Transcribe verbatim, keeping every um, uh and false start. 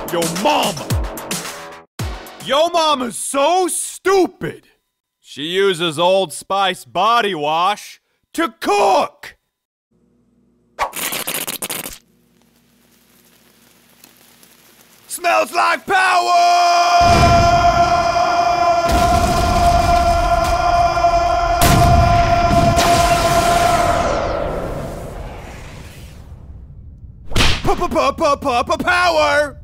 Yo mama! Yo mama's so stupid! She uses Old Spice body wash to cook! Smells like power! P-p-p-p-p-p-power!